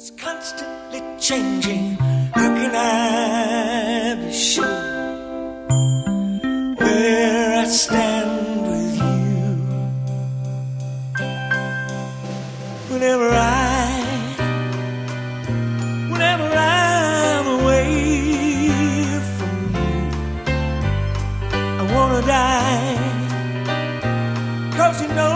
It's constantly changing. How can I be sure where I stand with you? Whenever I'm away from you, I wanna die, 'cause you know